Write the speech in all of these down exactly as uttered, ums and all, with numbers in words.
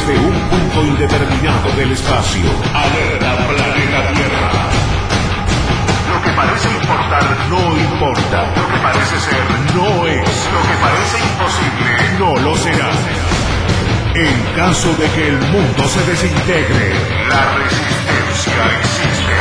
desde un punto indeterminado del espacio. Alerta planeta Tierra. Lo que parece importar no importa. Lo que parece ser no es. Lo que parece imposible no lo será. En caso de que el mundo se desintegre, la resistencia existe.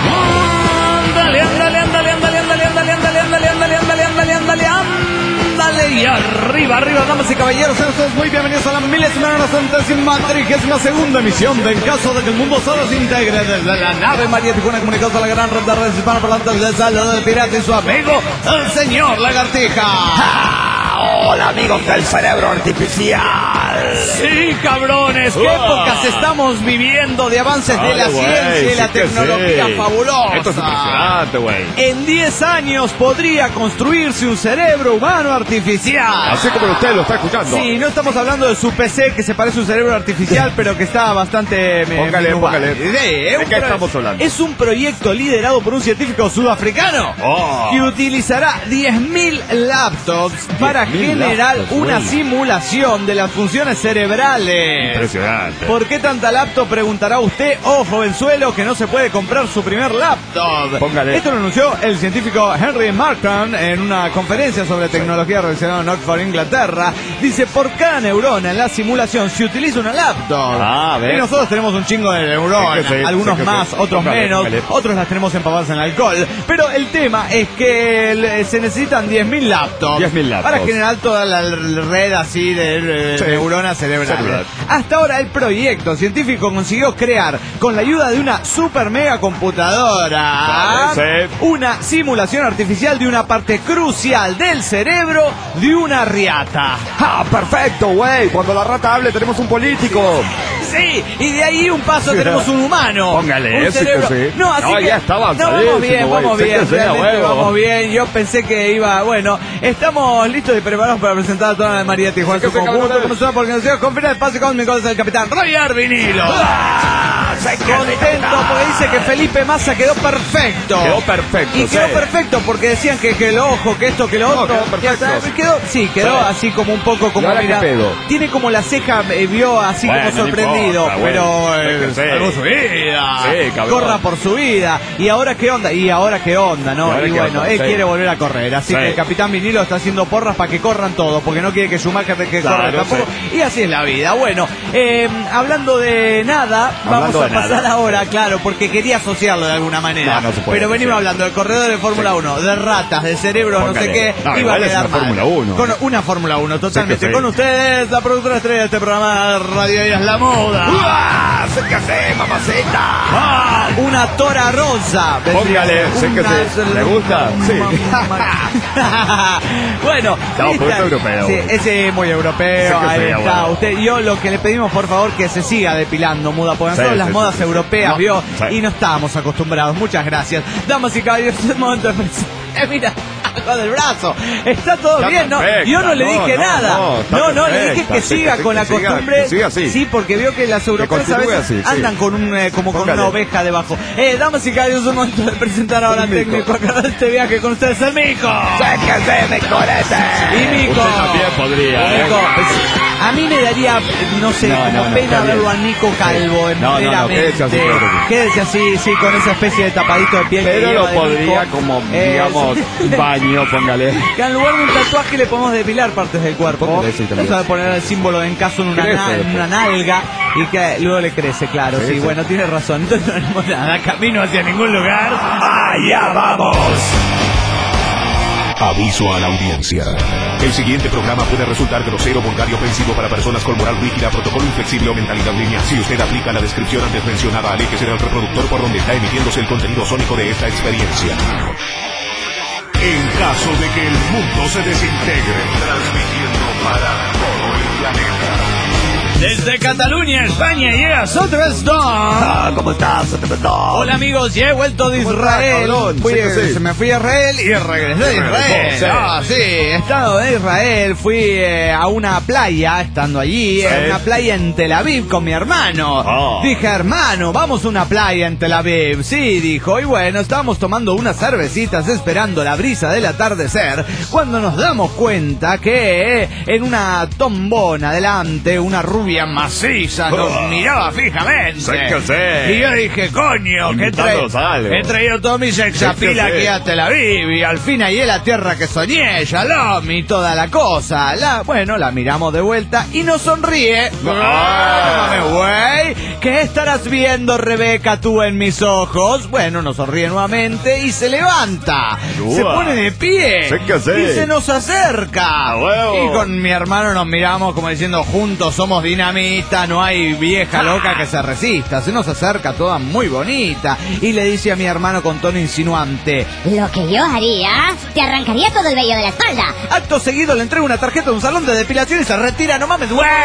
Ándale, ándale, ándale, ándale, ándale, ándale, ándale, ándale, ándale, ándale, ándale, ándale, ándale, y arriba, arriba, damas y caballeros, sean todos muy bienvenidos a la milésima centésima trigésima segunda emisión de En caso de que el mundo se desintegre, desde la nave María Tijuana, comunicados a la gran red de redes hispanoparlantes de Saludo del Pirata y su amigo, el señor Lagartija. ¡Ah! Hola, amigos del cerebro artificial. Sí, cabrones, qué Oh. épocas estamos viviendo de avances de Ay, la güey, ciencia y sí la que tecnología sí. fabulosa. Esto es impresionante, güey. En diez años podría construirse un cerebro humano artificial. Así como usted lo está escuchando. Sí, no estamos hablando de su P C que se parece a un cerebro artificial, pero que está bastante... eh, Póngale, menubado. póngale. Sí, ¿De es un qué pro- estamos hablando? Es un proyecto liderado por un científico sudafricano Oh. que utilizará diez mil laptops para diez mil generar laptops, una güey. simulación de las funciones cerebrales. Impresionante. ¿Por qué tanta laptop? Preguntará usted, oh jovenzuelo, que no se puede comprar su primer laptop. Póngale. Esto lo anunció el científico Henry Markham en una conferencia sobre tecnología relacionada en Oxford, Inglaterra. Dice, por cada neurona en la simulación se utiliza una laptop. Ah, ¿ves? Y nosotros tenemos un chingo de neuronas, Sí que sí, algunos sí que más, sí. otros Póngale, menos, póngale. otros las tenemos empapadas en alcohol. Pero el tema es que el- se necesitan diez mil laptops, diez mil laptops. para generar toda la red así de eh, Sí. neuronas cerebrales. Cerebral. Hasta ahora el proyecto científico consiguió crear, con la ayuda de una super mega computadora, Vale, sí. una simulación artificial de una parte crucial del cerebro de una riata. ¡Ah, perfecto, güey! Cuando la rata hable tenemos un político. Sí, y de ahí un paso tenemos un humano. Póngale, un ese cerebro. que sí. No, así No, que ya está no, avanzadísimo, vamos bien, güey. vamos Sí bien, que sí, a realmente huevo. vamos bien. Yo pensé que iba, bueno, estamos listos y preparados para presentar a toda la María Tijuana Sí en que su sí, conjunto, cabrones. como suena porque nos con final de pase cósmico es el capitán Roger Vinilo. ¡Ah! ¡Se quedó Contento porque dice que Felipe Massa quedó perfecto. Quedó perfecto, Y quedó sí. perfecto porque decían que, que el ojo, que esto, que lo No, otro. quedó perfecto. Ya está, quedó, sí, quedó Sí. así como un poco como ¿Y ahora mira, qué pedo? tiene como la ceja, eh, vio así Bueno, como no sorprendido. importa, pero bueno, eh, déjense. salvó su vida. Sí, cabrón. Corra por su vida. ¿Y ahora qué onda? ¿Y ahora qué onda? ¿Y ¿No? ahora Y, qué bueno, onda? él Sí. quiere volver a correr. Así Sí. que el capitán Vinilo está haciendo porras para que corran todos, porque no quiere que Schumacher que Claro, corra tampoco. sí. Y así es la vida. Bueno, eh, hablando de nada, Hablando vamos a de pasar nada. ahora, claro, porque quería asociarlo de alguna manera. No, no se puede Pero venimos asociar. hablando del corredor de Fórmula Sí. uno, de ratas, de cerebros, no sé Póngale. qué, No, iba a igual es quedar una mal. Fórmula uno. Con una Fórmula uno, totalmente. Sí que sí. Con ustedes, la productora estrella de este programa, Radio Díaz La Moda. ¡Ah! ¡Se que hace, mamacita! Ah, una tora rosa. Póngale, sé que sí. ¿Le gusta? Sí. Bueno, No, esta- porque es europeo. Sí, ese es muy europeo. Sé que Ahí sí, está. bueno. Usted, yo lo que le pedimos, por favor, que se siga depilando, muda, porque Sí, nosotros las sí, modas sí, sí, sí. europeas, No, vio, sí. y no estábamos acostumbrados. Muchas gracias. Damas y caballeros, es momento de pensar. Eh, mira, algo del brazo. Está todo Está bien, ¿no? perfecta. Yo no le No, dije no, nada. no, está No, no, le dije perfecta. que Sí, siga que con sí, la que siga, costumbre. que siga así. Sí, porque vio que las europeas a continúe veces así, sí. andan con un, eh, como con Póngale. una oveja debajo. Eh, damas y caballeros, es un momento de presentar ahora al El Mico. técnico acá de este viaje con ustedes, el Mico. ¡Se que hace, mi corete! Y Mico. Usted también podría, ¿eh? Mico, pues, a mí me daría, no sé, No, como no, no, pena está bien. verlo a Nico calvo Sí. No, no, no, enteramente. quédese así, claro que sí. Quédese así, sí, con esa especie de tapadito de piel que Pero lleva lo de podría Nico. como, Eh, digamos, sí. baño, póngale. Que en lugar de un tatuaje le podemos depilar partes del cuerpo. Póngale, sí, también. Eso de poner el símbolo en caso en una, Crece na- en después. una nalga y que luego le crece, claro. Sí, Sí, sí. bueno, tiene razón. Entonces no haremos nada. Camino hacia ningún lugar. ¡Allá vamos! Aviso a la audiencia. El siguiente programa puede resultar grosero, vulgar y ofensivo para personas con moral rígida, protocolo inflexible o mentalidad lineal. Si usted aplica la descripción antes mencionada, aléjese del reproductor por donde está emitiéndose el contenido sónico de esta experiencia. En caso de que el mundo se desintegre, transmitiendo para todo el planeta. Desde Cataluña, España, llega Sotrestone. Ah, ¿cómo estás? Hola amigos, ya he vuelto de ¿Cómo Israel. estás, cabrón? Fui- Sí que sí. se me fui a Israel y regresé de Israel. Sí. Ah, sí, he estado en Israel, fui eh, a una playa, estando allí, Sí. en una playa en Tel Aviv con mi hermano. Oh. Dije, hermano, vamos a una playa en Tel Aviv. Sí, dijo, y bueno, estábamos tomando unas cervecitas esperando la brisa del atardecer, cuando nos damos cuenta que en una tombona delante, una rubia rubia maciza nos Oh. miraba fijamente. Sé que sé. Y yo dije, coño, que he, Invitándonos tra- algo. he traído todo mi sexapila Sé que aquí sé. a Tel Aviv y al fin ahí es la tierra que soñé, Shalom y toda la cosa. La, bueno, la miramos de vuelta y nos sonríe. Ah. Mame, güey. ¿Qué estarás viendo, Rebeca, tú en mis ojos? Bueno, nos sonríe nuevamente y se levanta. Uah. Se pone de pie. Sé que sé. Y se nos acerca. A huevo. Y con mi hermano nos miramos como diciendo, juntos somos dinamita, no hay vieja loca que se resista. Se nos acerca toda muy bonita y le dice a mi hermano con tono insinuante. Lo que yo haría, te arrancaría todo el vello de la espalda. Acto seguido le entrega una tarjeta de un salón de depilación y se retira. No mames, güey.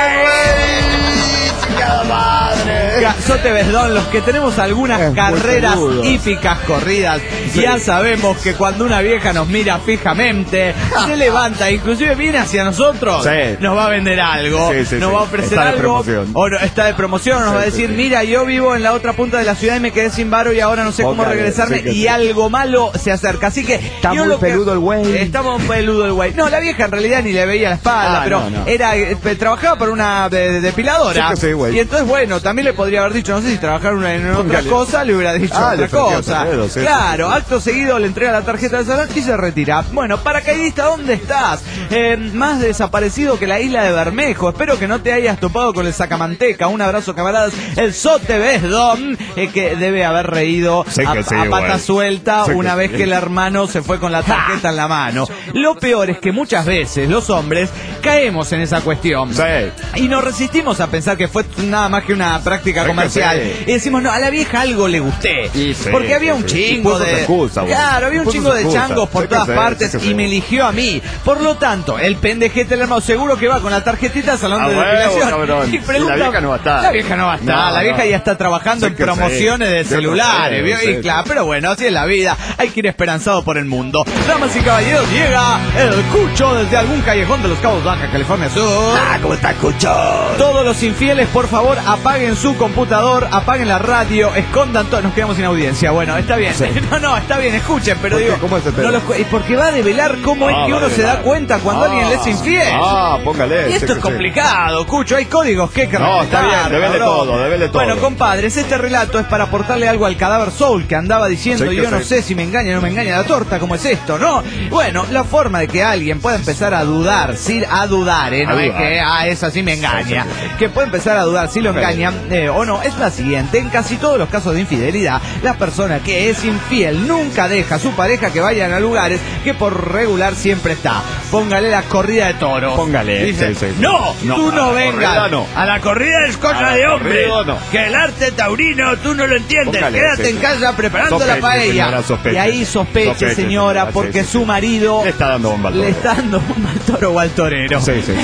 madre! Sote Besdón, los que tenemos algunas Es muy carreras peludo. hípicas corridas, Sí. ya sabemos que cuando una vieja nos mira fijamente, se levanta, inclusive viene hacia nosotros, Sí. nos va a vender algo, Sí, sí, nos sí. va a ofrecer Está de algo, promoción. o no, está de promoción, o nos Sí, va a sí, decir, sí. mira, yo vivo en la otra punta de la ciudad y me quedé sin varo y ahora no sé cómo Póngale, regresarme, sí que y sí. algo malo se acerca, así que... Está yo muy lo que- peludo el güey. Está muy peludo el güey. No, la vieja en realidad ni le veía la espalda, Ah, pero no, no. era eh, trabajaba por una de- de- depiladora. Sí que sí, güey. Y entonces, bueno, también le podría haber dicho, no sé si trabajar una- en otra Póngale. cosa, le hubiera dicho Ah, le otra ofreció cosa. otro dedo, sí, Claro, sí, sí. acto seguido le entrega la tarjeta del salón y se retira. Bueno, paracaidista, ¿dónde estás? Eh, más desaparecido que la isla de Bermejo. Espero que no te hayas topado con el sacamanteca. Un abrazo, camaradas. El Sote Besdom, eh, que debe haber reído Sí a, que sí, a pata güey. suelta Sí que una vez sí. que el hermano se fue con la tarjeta en la mano. Lo peor es que muchas veces los hombres caemos en esa cuestión. Sí. Y nos resistimos a pensar que fue nada más que una práctica Es que comercial. sí. Y decimos, no, a la vieja algo le gusté. Y sí, porque había un sí, sí. chingo Y puso de... su excusa, güey. claro, había un Puso chingo su de excusa. changos por Sí que todas sí, partes sí que y sí. me eligió a mí. Por lo tanto, el pendejete del hermano seguro que va con la tarjetita al salón A de huevo, depilación. cabrón. Y pregunta, Y la vieja no va a estar. La vieja no va a estar. No, la vieja no. ya está trabajando Sí en que sí. promociones de Yo no celulares. sé, ¿vio? sí, Y sí. claro, pero bueno, así es la vida. Hay que ir esperanzado por el mundo. Damas y caballeros, llega el Cucho desde algún callejón de los Cabos, Baja California Sur. Ah, ¿cómo está, Cucho? Todos los infieles, por favor, apaguen su computador, apaguen la radio, escondan todo. Nos quedamos sin audiencia. Bueno, está bien. Sí. No, no, está bien, escuchen, pero ¿Por qué? digo. ¿Cómo es ese tema? no los cu- y porque va a develar cómo Ah, es que va a uno se da develar. cuenta cuando Ah. alguien le es infiel. Ah, póngale. Y sí esto que es sí. complicado, Cucho, hay códigos que hay que No, está respetar, bien, debele cabrón. todo, debele todo. Bueno, compadres, este relato es para aportarle algo al cadáver Soul que andaba diciendo, Sí que yo no sí. sé si me engaña o no me engaña la torta, ¿cómo es esto, no? Bueno, la forma de que alguien pueda empezar a dudar, sí, a dudar, ¿eh? No A es dudar. que, ah, esa sí me engaña. Sí, sí, sí. Que puede empezar a dudar si lo Ok. engañan eh, o no, es la siguiente. En casi todos los casos de infidelidad, la persona que es infiel nunca deja a su pareja que vayan a lugares que por regular siempre está. Póngale la corrida de toros. Póngale, Dice, sí, sí, sí. no, No, tú a no la vengas. corrida no. A la corrida es cosa A la de hombre. corrida no. Que el arte taurino tú no lo entiendes. Póngale, Quédate sí, en sí. casa preparando Sospeche, la paella. señora, sospeche. Y ahí sospeche, Sospeche, señora, señora, porque sí, sí, su sí. marido Le está dando bomba al le toro. está dando bomba al toro o al torero. Sí, sí.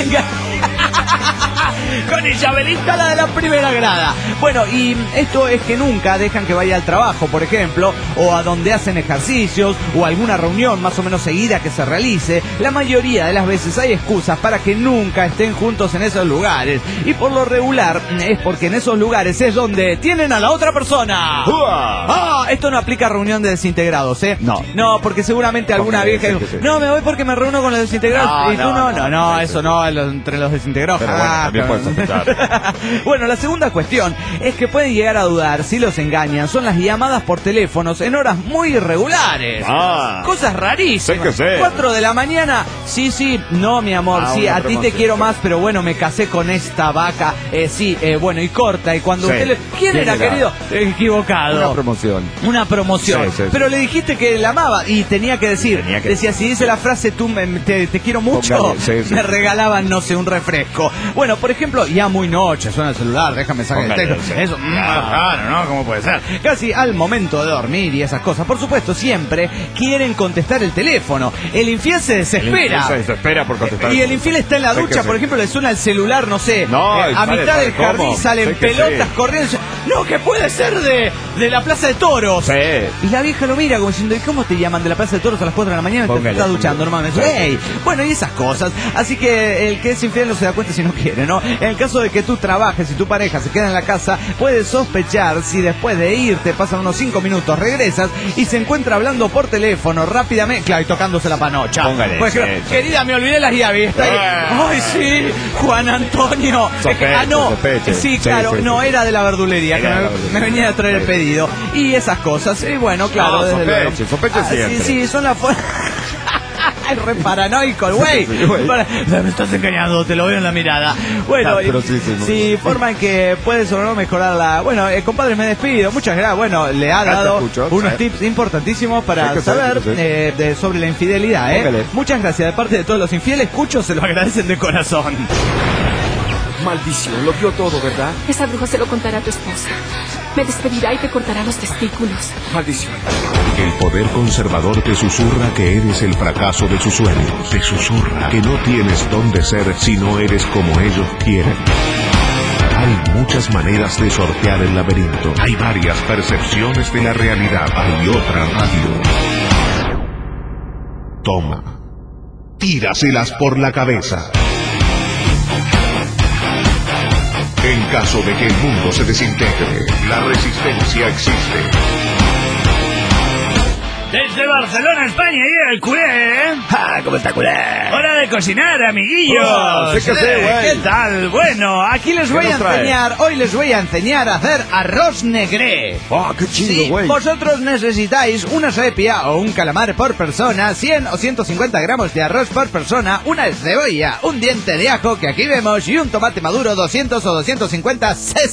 Con Isabelita, la de la primera grada. Bueno, y esto es que nunca dejan que vaya al trabajo, por ejemplo, o a donde hacen ejercicios, o alguna reunión más o menos seguida que se realice. La mayoría de las veces hay excusas para que nunca estén juntos en esos lugares. Y por lo regular es porque en esos lugares es donde tienen a la otra persona. ¡Uah! Ah, esto no aplica a reunión de desintegrados, ¿eh? No. No, porque seguramente alguna Póngale, vieja sí, dijo, sí, sí. no, me voy porque me reúno con los desintegrados. No, y tú no, no, no, no, no, sí, eso sí. no, los- entre los desintegrados. Pero bueno, jamás, también pueden sospechar. Bueno, la segunda cuestión es que pueden llegar a dudar si los engañan. Son las llamadas por teléfonos en horas muy irregulares. Ah. Cosas rarísimas. Sí que sé. Cuatro de la mañana. Sí, sí, no, mi amor. Ah, sí, una a ti te promoción, quiero sí. más, pero bueno, me casé con esta vaca. Eh, sí, eh, bueno, y corta. Y cuando Sí. usted le... ¿Quién, ¿Quién era, era? querido? Equivocado. Una promoción. Una promoción. Sí, sí, sí. Pero le dijiste que la amaba y tenía que decir. Tenía que decía, si dice la frase, tú me, te, te quiero mucho, Póngale, sí, sí. me regalaban, no sé, un refresco. Bueno, por ejemplo, ya muy noche, suena el celular, déjame sacar el Póngale, texto. sí. Eso, mm, Ah. claro, ¿no? ¿Cómo puede ser? Casi al momento de dormir y esas cosas. Por supuesto, siempre quieren contestar el teléfono. El infiel se desespera. Se desespera por contestar. Y el infiel está en la Sí ducha, que por sí. ejemplo, le suena el celular, no sé, No, eh, y a sale, mitad ¿sabe del jardín cómo? salen Sí que pelotas sí. corriendo. No, que puede ser de, de la Plaza de Toros. Sí. Y la vieja lo mira como diciendo, ¿y cómo te llaman de la Plaza de Toros a las cuatro de la mañana? Te Póngale, estás duchando, póngale. normalmente. Sí, ¡Ey! Bueno, y esas cosas. Así que el que es infiel no se da cuenta si no quiere, ¿no? En el caso de que tú trabajes y tu pareja se queda en la casa, puedes sospechar si después de irte pasan unos cinco minutos, regresas y se encuentra hablando por teléfono rápidamente, claro, y tocándose la panocha. Póngale, pues, sí, querida, sí. me olvidé las llaves. Está ahí. Ah. Ay, sí, Juan Antonio. Sospeche, ah, no. sospeche. Sí, claro, Sí, sí, no sí. era de la verdulería, que Era me, de la verdulería. me venía a traer el pedido. Y esas cosas. Y bueno, claro, No, desde sospeche, luego. sospeche Ah, siempre. Sí, sí, son las formas. Es re paranoico, güey. Sí, güey. Me estás engañando, te lo veo en la mirada. Bueno, Ah, pero sí, sí, no. sí, forma en que puedes o no mejorar la... Bueno, eh, compadre, me despido. Muchas gracias. Bueno, le ha Ya te dado escucho, unos sí. tips importantísimos para Sí, que sí, saber que sí. eh, de, sobre la infidelidad, ¿eh? Póngale. Muchas gracias. De parte de todos los infieles, Cucho se lo agradecen de corazón. Maldición, lo vio todo, ¿verdad? Esa bruja se lo contará a tu esposa. Me despedirá y te cortará los testículos. Maldición. El poder conservador te susurra que eres el fracaso de sus sueños. Te susurra que no tienes dónde ser si no eres como ellos quieren. Hay muchas maneras de sortear el laberinto. Hay varias percepciones de la realidad. Hay otra radio. Toma. Tíraselas por la cabeza. En caso de que el mundo se desintegre, la resistencia existe. Desde Barcelona, España, llega el culé, ¿eh? ¡Ah, cómo está culé! Hora de cocinar, amiguillos. Oh, sí que sí, Eh, güey. ¿Qué tal? Bueno, aquí les ¿Qué voy a nos trae? enseñar, hoy les voy a enseñar a hacer arroz negré. ¡Ah, qué chido, Si güey! vosotros necesitáis una sepia o un calamar por persona, cien o ciento cincuenta gramos de arroz por persona, una cebolla, un diente de ajo que aquí vemos y un tomate maduro doscientos o doscientos cincuenta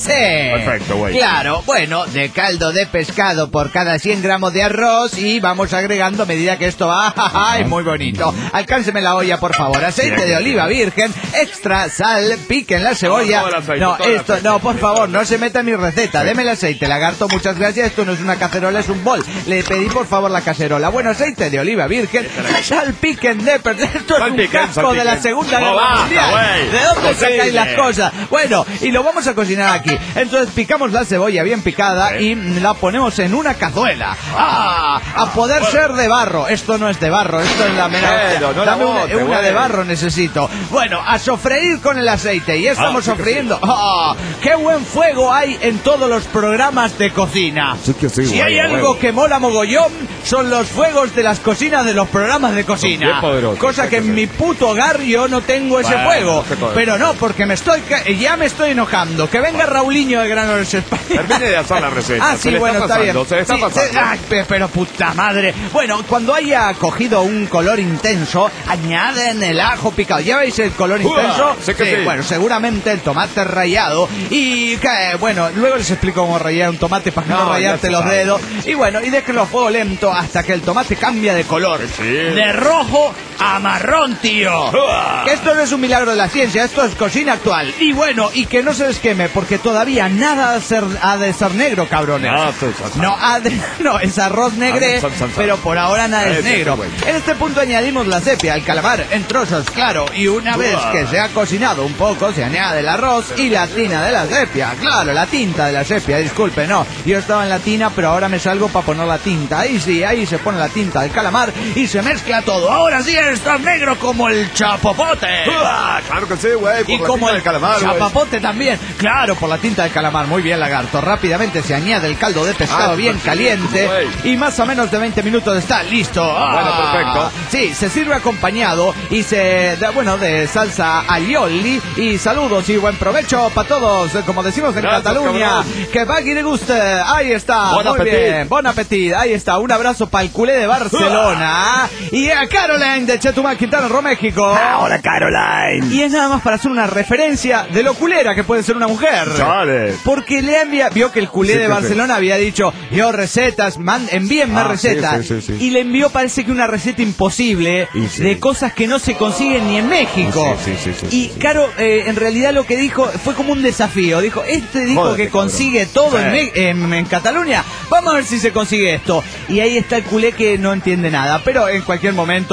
cc. Perfecto, güey. Claro, bueno, de caldo de pescado por cada cien gramos de arroz y vamos agregando a medida que esto va. ¡Ay, muy bonito! Alcánceme la olla, por favor. Aceite de oliva virgen, extra sal, piquen la cebolla. No, todo el aceite, No, todo el esto, aceite. no, por favor, no se meta en mi receta. Deme el aceite, lagarto, muchas gracias. Esto no es una cacerola, es un bol. Le pedí, por favor, la cacerola. Bueno, aceite de oliva virgen, sal, piquen de perder. Esto es Sal un piquen, casco sal de la piquen. Segunda No, Guerra basta, Mundial. güey. ¿De dónde Cocine. sacáis las cosas? Bueno, y lo vamos a cocinar aquí. Entonces picamos la cebolla bien picada y la ponemos en una cazuela. ¡Ah! A poder ser de barro. Esto no es de barro, esto es la mera... Pero no la Dame una, bote, una güey. de barro necesito. Bueno, a sofreír con el aceite. Y estamos Ah, sí que sofriendo. ¡Ah! ¡Qué buen fuego hay en todos los programas de cocina! Sí que sí, Si güey, hay a algo huevo. que mola mogollón, son los fuegos de las cocinas de los programas de cocina. bien poderosos, Cosa sí que que en sí. mi puto hogar yo no tengo ese Bueno, fuego. qué cosa. Pero no, porque me estoy ca- ya me estoy enojando. Que venga Raulinho de Granollers España. Termine de hacer la receta. Ah, Se sí, le bueno, está está pasando, bien. se le está Sí, pasando. se- ay, pe- pero puta madre. Bueno, cuando haya cogido un color intenso, añaden el ajo picado. ¿Ya veis el color Uah, intenso? sé que sí. Bueno, seguramente el tomate rallado. Y que, bueno, luego les explico cómo rallar un tomate para no, No, ya rayarte se los sabe. dedos. Y bueno, y déjenlo a fuego lento hasta que el tomate cambia de color. Sí. De rojo a marrón, tío. Uah. Que esto no es un milagro de la ciencia, esto es cocina actual. Y bueno, y que no se les queme, porque todavía nada ha de ser, ha de ser negro, cabrones. No, sí, sí, sí. No, ha de- no, es arroz negré, Ah, son, son, son. pero por ahora nada es Ese, negro. güey. En este punto añadimos la sepia, el calamar en trozos, claro, y una vez Uah. que se ha cocinado un poco, se añade el arroz y la tina de la sepia. Claro, la tinta de la sepia, disculpe, no. Yo estaba en la tina, pero ahora me salgo para poner la tinta. Ahí sí, ahí se pone la tinta del calamar y se mezcla todo. Ahora sí está negro como el chapopote. ¡Ah! Claro que sí, güey. Y por la como tinta el del calamar, güey. chapapote también. Claro, por la tinta del calamar. Muy bien, lagarto. Rápidamente se añade el caldo de pescado Ah, bien perfecto, caliente. güey. Y más o menos de veinte minutos está listo. Bueno, perfecto. Sí, se sirve acompañado y se da, bueno, de salsa alioli. Y saludos y buen provecho para todos. Como decimos en Gracias, Cataluña. cabrón. Que vagui le guste. Ahí está. Bon Muy appetit. bien. Bon appetit. Ahí está. Un abrazo para el culé de Barcelona. Y a Caroline de Chetumal, Quintana Roo, México. Ahora, Caroline. Y es nada más para hacer una referencia de lo culera que puede ser una mujer. Chale. Porque le envía, vio que el culé Sí, de sí, Barcelona había dicho, yo recetas, man, envíenme Ah, recetas. sí, sí, sí, sí. Y le envió parece que una receta imposible Y sí. de cosas que no se consiguen ni en México. Sí, sí, sí, sí, y Caro, eh, en realidad lo que dijo fue como un desafío. Dijo, este dijo Jódete, que consigue cabrón. todo Sí. en, Me- en, en Cataluña. Vamos a ver si se consigue esto. Y ahí está el culé que no entiende nada. Pero en cualquier momento, desde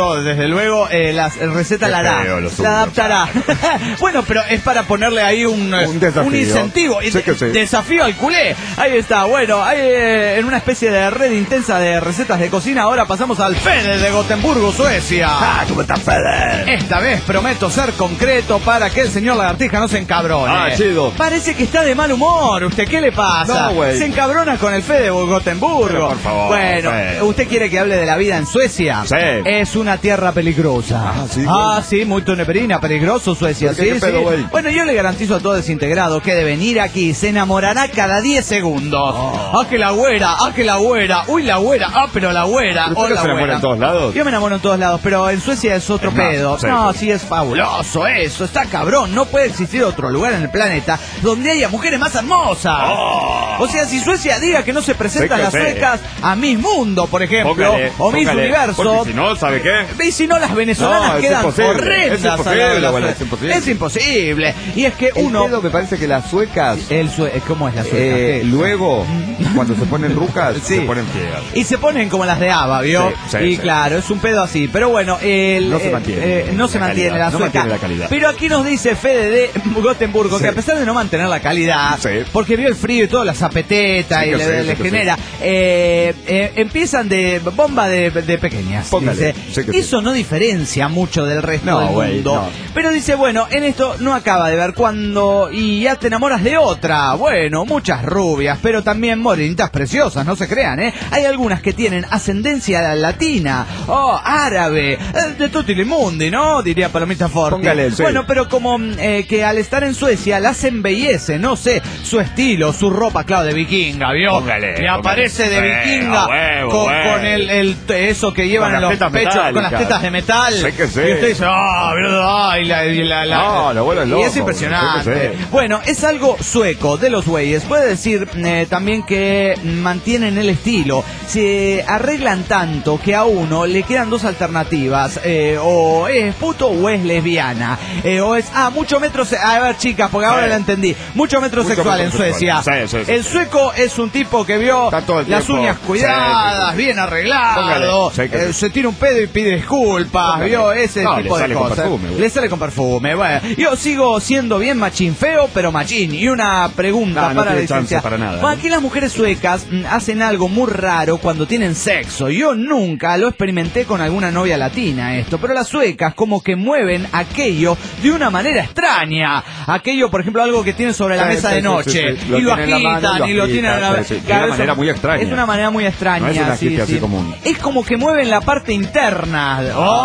luego eh, la receta Qué la hará, feo, lo la suyo. adaptará. Bueno, pero es para ponerle ahí un, Un desafío. un incentivo, Sí que sí. desafío al culé. Ahí está, bueno, hay, eh, en una especie de red intensa de recetas de cocina, ahora pasamos al Fede de Gotemburgo, Suecia. Ah, ¿cómo está Fede? Esta vez prometo ser concreto para que el señor Lagartija no se encabrone. Ah, chido. Parece que está de mal humor. ¿Usted qué le pasa? No, güey. Se encabrona con el Fede de Gotemburgo. Pero, por favor, bueno, Fede. ¿usted quiere que hable de la vida en Suecia? Sí. Es una tierra peligrosa. Ah, sí, güey. Ah, sí, muy tuneperina, peligroso Suecia. ¿Por qué? Sí, ¿Qué sí. pedo, güey? Bueno, yo le garantizo a todo desintegrado que de venir aquí se enamorará cada diez segundos. Oh. Ah, que la güera, ah, que la güera. Uy, la güera, ah, pero la güera. ¿Pero Oh, usted la se enamora güera. en todos lados? Yo me enamoro en todos lados, pero en Suecia es otro Es más, pedo. sí, No, sí. sí es fabuloso eso, está cabrón. No puede existir otro lugar en el planeta donde haya mujeres más hermosas. Oh. O sea, si Suecia diga que no se presentan Sí que las sí. suecas a Miss Mundo, por ejemplo, Póngale, o Miss póngale, Universo, porque si no, ¿sabe qué? y si no, las venezolanas No, es quedan imposible, horrendas. es imposible, al lado de las abuela, suecas. es imposible. Es imposible. Y es que El uno... pedo me parece que las suecas, El sue- ¿Cómo es la sueca? eh, ¿Qué? luego, cuando se ponen rucas, Sí. se ponen fieras. Y se ponen como las de Ava, ¿vio? Sí, sí, y sí. claro, es un pedo así. Pero bueno, el, No se eh, mantiene eh, no la se mantiene calidad, la no sueca. mantiene la calidad. Pero aquí nos dice Fede de Gotemburgo Sí. que a pesar de no mantener la calidad, Sí. porque vio el frío y todo, la zapeteta Sí y que le, sí, le sí que genera, eh, eh, empiezan de bomba de, de pequeñas. Póngale, dice. sí que sí. Eso no diferencia mucho del resto No, del güey, mundo. no. Pero dice, bueno, en esto no acaba de ver cuando y ya te enamoras de otra. Bueno, muchas rubias, pero también morenitas preciosas, no se crean, ¿eh? Hay algunas que tienen ascendencia latina, oh, árabe, eh, de tutti li mundi, ¿no? Diría Palomita Forti. Póngale, sí. Bueno, pero como eh, que al estar en Suecia las embellece, no sé, su estilo, su ropa, claro, de vikinga, ¿vio? Póngale, Y póngale. aparece de Bueno, vikinga huevo, con, huevo. con el, el- eso que llevan Con en las los tetas pechos, con las metálicas. tetas de metal. Sí que sí. Y usted dice, ah, verdad, y la, y la, la- No, lo vuelve y loco, es impresionante. sí que sí. Bueno, es algo sueco de los güeyes. Puede decir eh, también que mantienen el estilo. Se arreglan tanto que a uno le quedan dos alternativas. Eh, o es puto o es lesbiana. Eh, o es, ah, mucho metro... se- A ver, chicas, porque ahora Sí. la entendí. Mucho metrosexual Mucho en Suecia. metrosexual. Sí, sí, sí, el sí. sueco es un tipo que vio Está todo el las tiempo. uñas cuidadas, Sí, sí, sí. bien arreglado. Póngale, sí, que eh, sí. se tira un pedo y pide disculpas. Póngale. Vio ese No, tipo le de sale con cosas. perfume, güey. Le sale con perfume. Bueno, yo sigo siendo bien machín, feo, pero machín. Y una pregunta No, no para la tiene chance licenciada. para nada, Bueno, ¿no? aquí las mujeres suecas mm, hacen algo muy raro cuando tienen sexo. Yo nunca lo experimenté con alguna novia latina esto, pero las suecas como que mueven aquello de una manera extraña. Aquello, por ejemplo, algo que tienen sobre la Sí, mesa sí, de sí, noche. sí, sí. Lo Y lo tienen en la agitan, mano y y lo lo tienen en la agitan, sí, sí. De Claro, una eso- manera muy extraña. Es una manera muy extraña. No es un sí, agite así sí. común. Es como que mueven la parte interna.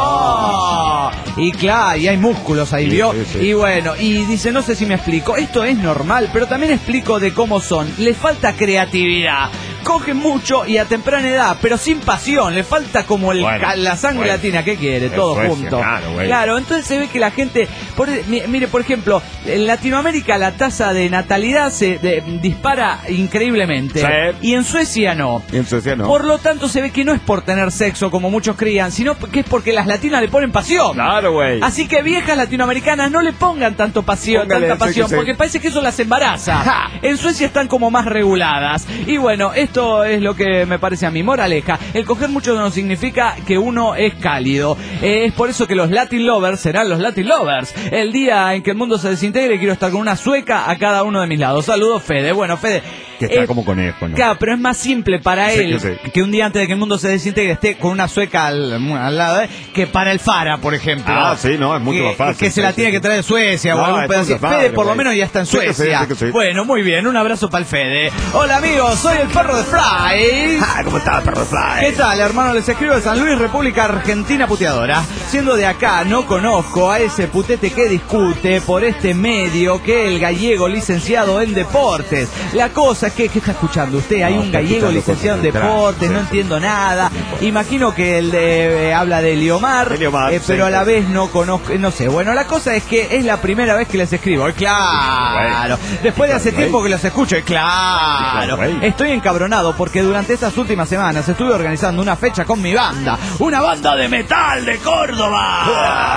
¡Oh! Y claro, y hay músculos ahí, Sí, ¿vio? sí, sí. Y bueno, y dice, no sé si me explico, esto es normal, pero también explico de cómo son. Les falta creatividad. Cogen mucho y a temprana edad, pero sin pasión. Le falta como el, Bueno, ca- la sangre bueno. latina que quiere, Es todo Suecia, junto. claro, güey. Claro, entonces se ve que la gente... por- mi- mire, por ejemplo, en Latinoamérica la tasa de natalidad se de- dispara increíblemente. Sí. Y en Suecia no. Y en Suecia no. Por lo tanto, se ve que no es por tener sexo, como muchos creían, sino que es porque las latinas le ponen pasión. Claro, güey. Así que viejas latinoamericanas no le pongan tanto pasión, Póngale, tanta sí, pasión, sí, sí. porque parece que eso las embaraza. Ja. En Suecia están como más reguladas. Y bueno, esto es lo que me parece a mí. Moraleja, el coger mucho no significa que uno es cálido. Eh, es por eso que los Latin Lovers serán los Latin Lovers. El día en que el mundo se desintegre, quiero estar con una sueca a cada uno de mis lados. Saludos, Fede. Bueno, Fede... Que está eh, como conejo, ¿no? Claro, pero es más simple para Sí, él yo sé. que un día antes de que el mundo se desintegre esté con una sueca al, al lado de, que para el Fara, por ejemplo. Ah, sí, no, es mucho que, más fácil. Que se la Sí, tiene sí, que traer de Suecia No, o algún es pedacito. mucho más Fede fácil, por lo güey. menos ya está en Sí que sí, Suecia. sí que sí. Bueno, muy bien, un abrazo para el Fede. Hola amigos, soy el perro de Fly. Ah, ¿cómo está, perro Fly? ¿Qué tal, hermano? Les escribo de San Luis, República Argentina puteadora. Siendo de acá, no conozco a ese putete que discute por este medio que el gallego licenciado en deportes. La cosa es que, ¿qué está escuchando usted? Hay No, un está gallego escuchando licenciado en cosas extrañas, deportes, sí, no sí. entiendo nada. Imagino que el de, eh, habla de Eliomar, Eliomar, eh, sí, pero a la sí. vez no conozco, no sé. Bueno, la cosa es que es la primera vez que les escribo. Claro. Después de hace Güey. tiempo que los escucho. Claro. Güey. Estoy encabronado porque durante estas últimas semanas estuve organizando una fecha con mi banda. Una banda de metal de Córdoba.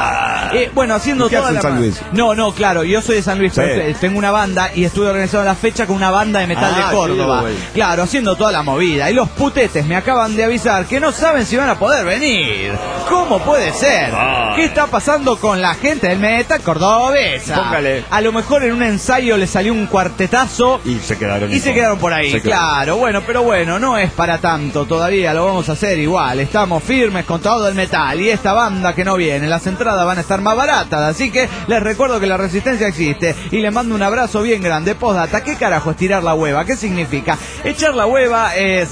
Eh, bueno, haciendo ¿Qué toda hace la... en San Luis? No, no, claro, yo soy de San Luis, Sí. pero tengo una banda y estuve organizando la fecha con una banda de metal Ah, de Córdoba. sí, güey. Claro, haciendo toda la movida. Y los putetes me acaban de avisar que no saben si van a poder venir. ¿Cómo puede ser? Ah. ¿Qué está pasando con la gente del metal cordobesa? Póngale. A lo mejor en un ensayo le salió un cuartetazo Y se quedaron. y se quedaron por ahí, Se quedaron. claro, bueno, pero bueno, no es para tanto todavía, lo vamos a hacer igual, estamos firmes con todo el metal y esta banda que no viene, las entradas van a estar más baratas, así que les recuerdo que la resistencia existe y les mando un abrazo bien grande. Postdata, ¿qué carajo es tirar la hueva? ¿Qué significa? Echar la hueva es...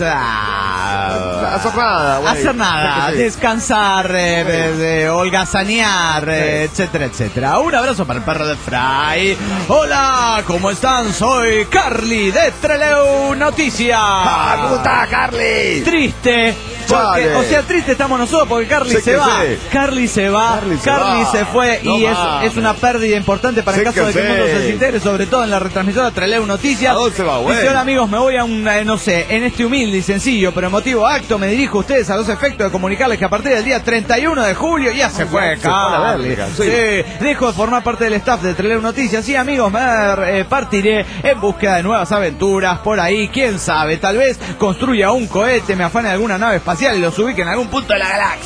ah, Hacer nada, güey. hacer nada, Sí, sí. descansar, eh, de- de holgazanear, eh, etcétera, etcétera. Un abrazo para el perro de Fray. Hola, ¿cómo están? Soy Carly de Treleu Noticias. Ah, ¿cómo está, Carly? Triste. Porque, Chale. o sea, triste estamos nosotros porque Carly Sé se que va. sé. Carly se va. Carly se Carly va. se fue No y es, mames. es una pérdida importante para el Sé caso de que que el mundo sé. se desintegre, sobre todo en la retransmisora Treleu Noticias. ¿A dónde se va, güey? Dice, hola amigos, me voy a un, eh, no sé, en este humilde y sencillo pero emotivo acto me dirijo a ustedes a los efectos de comunicarles que a partir del día treinta y uno de julio ya se fue, se fue a la Carly. verga, sí. Sí, dejo de formar parte del staff de Treleu Noticias y amigos, me eh, partiré en búsqueda de nuevas aventuras por ahí, quién sabe, tal vez construya un cohete, me afane alguna nave espacial y los ubique en algún punto de la galaxia.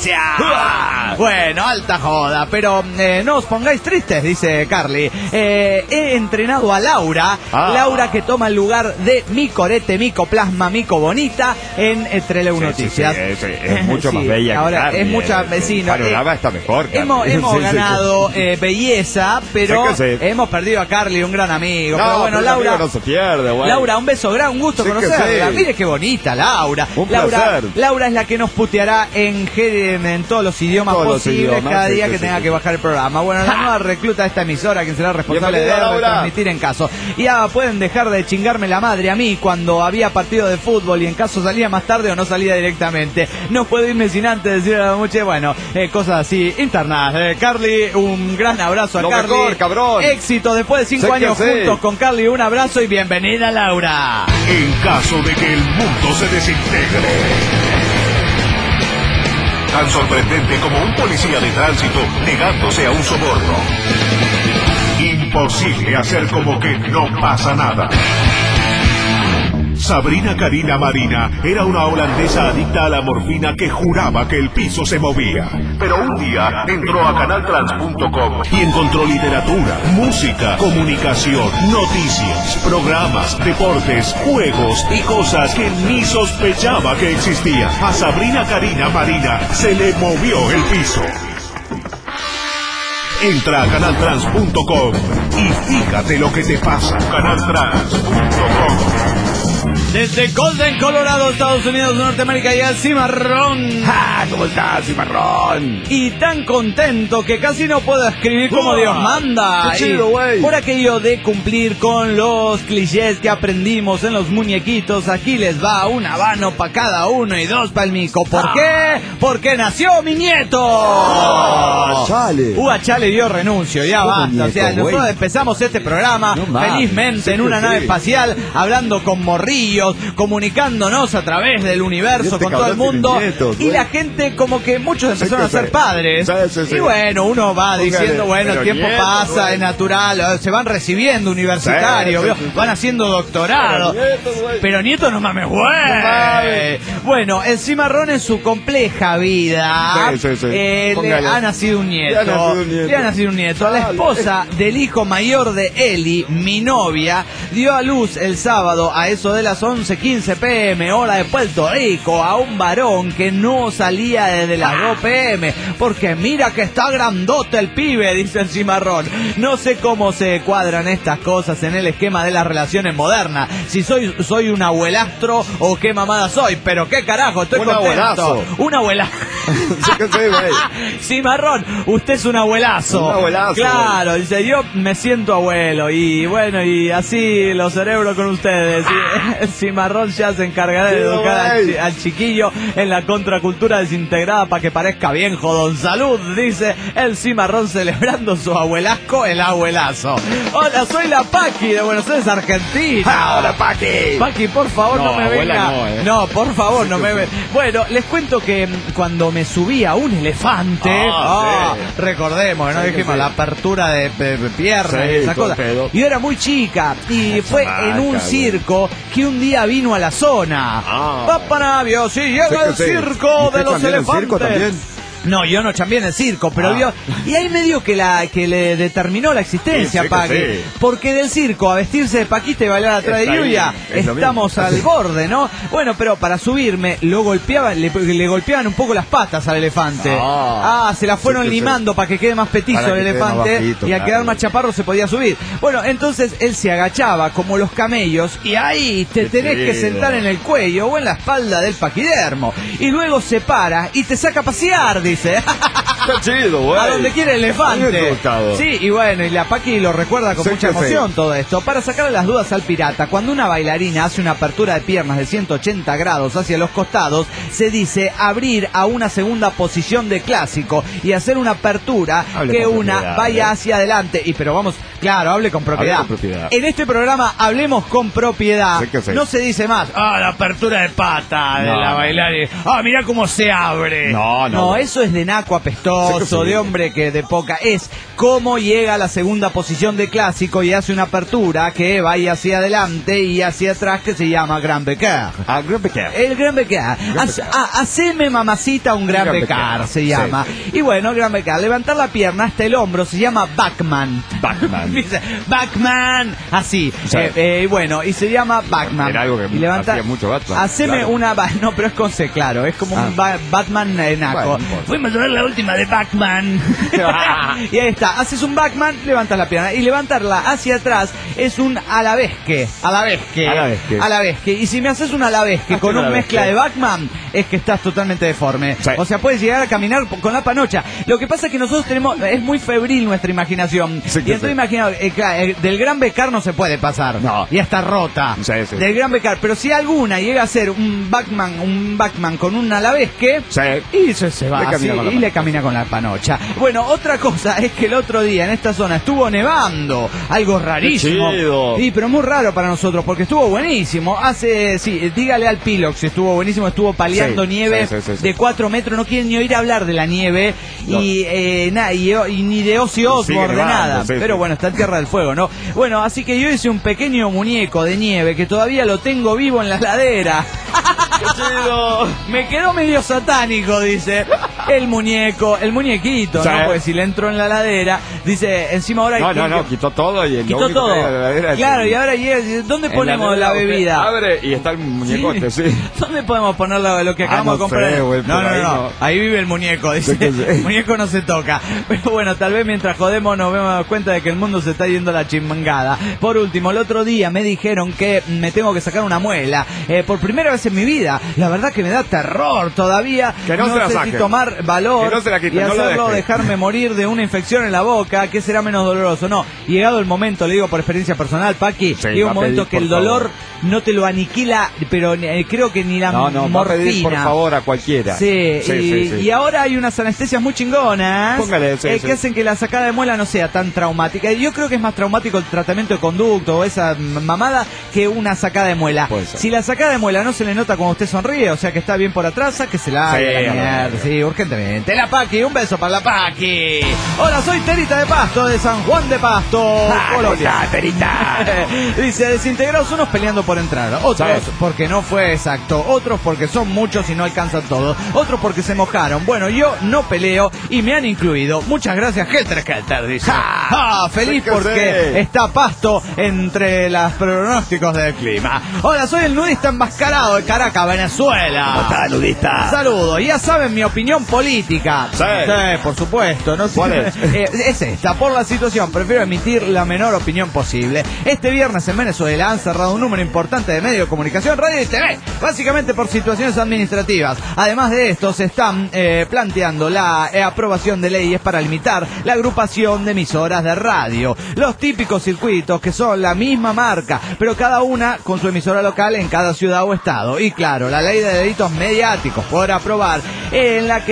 Bueno, alta joda, pero eh, no os pongáis tristes, dice Carly. Eh, he entrenado a Laura, Ah. Laura que toma el lugar de Mico Orete, Mico Plasma, Mico Bonita en eh, Treleu Sí, sí, Noticias. sí, es, es mucho Sí, más bella ahora que Carly. es mucha eh, vecino. El panorama eh, está mejor, Carly. Hemos, hemos Sí, sí, ganado sí. eh, belleza, pero Sé que sí. hemos perdido a Carly, un gran amigo. No, pero bueno, pero Laura, amigo no se pierde, güey. Laura, un beso gran, un gusto Sé que conocerla. sí. Mire qué bonita, Laura. Un Laura, placer. Laura es la que nos puteará en, en, en todos los idiomas Todos los posibles idiomas, cada sí, día sí, que sí, tenga sí. que bajar el programa. Bueno, la nueva recluta de esta emisora, quien será responsable de Bienvenida, Laura. transmitir en caso. Y ya pueden dejar de chingarme la madre a mí cuando había partido de fútbol y en caso salía más tarde o no salía directamente. No puedo irme sin antes decirle a la muche, bueno, eh, cosas así internas. Eh, Carly, un gran abrazo a Lo Carly. mejor, cabrón. Éxito después de cinco Sé que años sí. juntos con Carly. Un abrazo y bienvenida, Laura. En caso de que el mundo se desintegre. Tan sorprendente como un policía de tránsito negándose a un soborno. Imposible hacer como que no pasa nada. Sabrina Karina Marina era una holandesa adicta a la morfina que juraba que el piso se movía. Pero un día entró a canal trans punto com y encontró literatura, música, comunicación, noticias, programas, deportes, juegos y cosas que ni sospechaba que existían. A Sabrina Karina Marina se le movió el piso. Entra a canal trans punto com y fíjate lo que te pasa. canal trans punto com. Desde Golden, Colorado, Estados Unidos, Norteamérica y el Cimarrón. ¡Ah! ¿Cómo estás, cimarrón? Y tan contento que casi no puedo escribir como ¡Uah! Dios manda. ¡Qué chido, Y güey! por aquello de cumplir con los clichés que aprendimos en los muñequitos, aquí les va un habano para cada uno y dos para el mico. ¿Por Ah. qué? Porque nació mi nieto. Ah, chale. Ua, chale, yo renuncio, ya ¿Cómo basta. O sea, nieto, nosotros güey? empezamos este programa No mames, felizmente sí en que una sí. nave espacial, hablando con morrillos, comunicándonos a través del universo Y este con todo el cabrón mundo. tiene nietos, y güey. la gente, como que muchos empezaron que a ser sí. padres. Sí, sí, sí. Y bueno, uno va Póngale, diciendo, bueno, el pero tiempo nietos, pasa, güey. es natural, eh, se van recibiendo universitarios, Sí, ¿vio? sí, sí. Van haciendo doctorado. Pero nietos, güey. Pero nietos no mames, güey. mames. Bueno, el cimarrón en su compleja vida Sí, sí, sí. eh, le Póngale. ha nacido un nieto. Le ha nacido un nieto. Le ha nacido un nieto. A la Dale. esposa del hijo mayor de Eli, mi novia, dio a luz el sábado a eso de las once quince pm, hora de Puerto Rico, a un varón que no salía desde las dos pm, porque mira que está grandote el pibe, dice el cimarrón. No sé cómo se cuadran estas cosas en el esquema de las relaciones modernas, si soy soy un abuelastro o qué mamada soy, pero qué carajo, estoy Un contento. abuelazo. Un abuelazo. Sí que sí, güey. Cimarrón, usted es un abuelazo. Un abuelazo. Claro, dice, yo me siento abuelo. Y bueno, y así los cerebros con ustedes. Y el cimarrón ya se encargará de Sí, educar al, güey. chi- al chiquillo en la contracultura desintegrada para que parezca bien jodón. Salud, dice el cimarrón celebrando su abuelasco, el abuelazo. Hola, soy la Paqui de Buenos Aires, Argentina. ¡Ah, hola, Paqui! Paqui, por favor, no, No, me abuela venga. no, eh. No, por favor, no me venga. Bueno, les cuento que mm, cuando cuando me subí a un elefante, Ah, oh, sí. recordemos, ¿no? Sí, Dijimos sí. la apertura de, de, de piernas Sí, y esas todo cosas. pedo. Yo era muy chica y Ay, fue chamaca, en un güey. circo que un día vino a la zona. Ah. Papanavio, sí, llega Sí que el sí. circo ¿Y de usted los también en elefantes. circo también? No, yo no chambié en el circo, pero Ah. vio. Y ahí medio que la que le determinó la existencia Sí, sí que a Paqui. sí. Porque del circo a vestirse de Paquita y bailar atrás Está de ahí, Yuya, es lo estamos mismo. al borde, ¿no? Bueno, pero para subirme, lo golpeaban, le, le golpeaban un poco las patas al elefante. Ah. Ah, se la fueron Sí que sí. limando para que quede más petizo Para el que quede más elefante. bajito, y al claro. quedar más chaparro se podía subir. Bueno, entonces él se agachaba como los camellos y ahí te Qué tenés que chido. sentar en el cuello o en la espalda del paquidermo. Y luego se para y te saca a pasear, dice. Está chido, güey. A donde quiere el A mí me ha elefante. gustado. Sí, y bueno, y la Paqui lo recuerda con Sí, mucha que sí. emoción todo esto. Para sacarle las dudas al pirata, cuando una bailarina hace una apertura de piernas de ciento ochenta grados hacia los costados, se dice abrir a una segunda posición de clásico y hacer una apertura Hable que con una propiedad, vaya ¿eh? hacia adelante. Y pero vamos, claro, hable con propiedad. con propiedad. En este programa hablemos con propiedad. Sí que sí. No se dice más, ah, la apertura de pata de No, la no. bailarina. Ah, mira cómo se abre. No, no, No, güey. eso es de naco apestoso, Sí que sí. de hombre que de poca. Es cómo llega a la segunda posición de clásico y hace una apertura que vaya hacia adelante y hacia atrás que se llama Grand Becar. Ah, Gran Becar. El Gran Becar. Hace- Becar. ah, Haceme mamacita un Gran Gran Becar, Becar, se sí. llama. Y bueno, Gran Becar. Levantar la pierna hasta el hombro se llama Backman. Backman. Dice, Backman. Así. Sí. Eh, eh, bueno, y se llama Backman. Era algo que y levanta, hacía mucho Batman, Haceme claro. una. ba- No, pero es con C, claro. Es como Ah. un ba- Batman eh, naco. Bueno, no importa. Fuimos a ver la última de Backman. Y ahí está, haces un backman, levantas la pierna. Y levantarla hacia atrás es un alavesque. Alavesque. Alavesque. Alavesque. Y si me haces un alavesque Hazte con un un alavesque. mezcla de backman, es que estás totalmente deforme. Sí. O sea, puedes llegar a caminar con la panocha. Lo que pasa es que nosotros tenemos, es muy febril nuestra imaginación. Sí y que entonces sí. imagina, eh, claro, eh, del gran becar no se puede pasar. No. Y está rota. Sí, sí. Del gran becar. Pero si alguna llega a ser un backman, un backman con un alavesque, Sí. y se, se va Le camina así, con la y le panocha. camina con la panocha. Bueno, otra cosa es que el otro día en esta zona estuvo nevando, algo rarísimo. Qué chido. Sí, pero muy raro para nosotros porque estuvo buenísimo. Hace, sí, dígale al Pilox si estuvo buenísimo, estuvo paliando Sí, nieve sí, sí, sí, sí. de cuatro metros, no quieren ni oír hablar de la nieve No. y, eh, na- y, y ni de Ozzy Sigue Osbourne, de nevando, nada. sí, pero sí. bueno, está en Tierra del Fuego, ¿no? Bueno, así que yo hice un pequeño muñeco de nieve que todavía lo tengo vivo en la ladera. ¡Qué chido! Me quedó medio satánico, dice. El muñeco, el muñequito, Sí. ¿no? Porque si le entró en la ladera, dice, encima ahora hay No, que- no, no, quitó todo y el quitó lo único todo. que hay en la heladera es Claro, el- y ahora llega, ¿dónde en ponemos heladera la usted bebida? Abre y está el muñecote, sí. ¿Dónde podemos poner lo, lo que Ah, acabamos no de comprar? sé, güey, no, por no, ahí no, no. ahí vive el muñeco, dice. Sí que sí. El muñeco no se toca. Pero bueno, tal vez mientras jodemos nos vemos cuenta de que el mundo se está yendo a la chimangada. Por último, el otro día me dijeron que me tengo que sacar una muela. Eh, por primera vez en mi vida. La verdad que me da terror todavía. Que no se la sé si saquen. tomar valor Que no se la quiten, y no la hacerlo, dejen. dejarme morir de una infección en la boca, que será menos doloroso. No, llegado el momento, le digo por experiencia personal, Paqui, Sí, llega va un a momento pedir, que el por dolor favor. no te lo aniquila, pero eh, creo que ni la No, no, va a morfina. pedir por favor a cualquiera. Sí, Sí, y, sí, sí. y ahora hay unas anestesias muy chingonas Póngale, sí, eh, sí. que hacen que la sacada de muela no sea tan traumática. Yo creo que es más traumático el tratamiento de conducto o esa m- mamada que una sacada de muela. Puede ser. Si la sacada de muela no se le nota cuando usted sonríe, o sea que está bien por atrás, que se la haga Sí, la a ver, mierda. a ver. Sí, urgentemente. La Paqui, un beso para la Paqui. Hola, soy Terita de Pasto, de San Juan de Pasto, Ah, Colonia. Terita. Dice, desintegrados unos peleando por entrar, otros ¿Sabes? porque no fue exacto, otros porque son muchos y no alcanzan todos, otros porque se mojaron. Bueno, yo no peleo y me han incluido. Muchas gracias, Helter Skelter, dice. Ah, feliz Sí que porque sí. está Pasto entre los pronósticos del clima. Hola, soy el nudista enmascarado de Caracas, Venezuela. ¿Cómo está, nudista? Saludos, ya saben mi opinión política. Sí. por supuesto. No sé- ¿Cuál es? Eh, es esta, por la situación, prefiero emitir la menor opinión posible. Este viernes en Venezuela han cerrado un número importante de medios de comunicación, radio y T V, básicamente por situaciones administrativas. Además de esto, se están eh, planteando la eh, aprobación de leyes para limitar la agrupación de emisoras de radio. Los típicos circuitos que son la misma marca, pero cada una con su emisora local en cada ciudad o estado. Y claro, la ley de delitos mediáticos por aprobar, en la que